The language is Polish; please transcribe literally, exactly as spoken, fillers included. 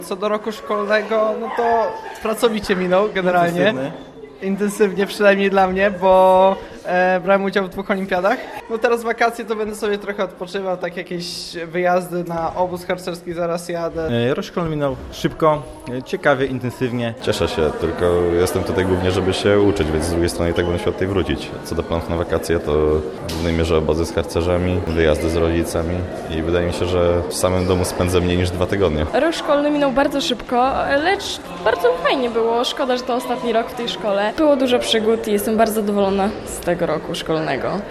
Co do roku szkolnego, no to pracowicie minął generalnie. Intensywny. Intensywnie, przynajmniej dla mnie, bo e, brałem udział w dwóch olimpiadach. No teraz wakacje to będę sobie trochę odpoczywał, tak jakieś wyjazdy na obóz harcerski zaraz jadę. E, Rok szkolny minął szybko, e, ciekawie, intensywnie. Cieszę się, tylko jestem tutaj głównie, żeby się uczyć, więc z drugiej strony i tak będę chciał tutaj wrócić. Co do planów na wakacje, to w głównej mierze obozy z harcerzami, wyjazdy z rodzicami i wydaje mi się, że w samym domu spędzę mniej niż dwa tygodnie. Rok szkolny minął bardzo szybko, lecz bardzo fajnie było. Szkoda, że to ostatni rok w tej szkole. Było dużo przygód i jestem bardzo zadowolona z tego roku szkolnego.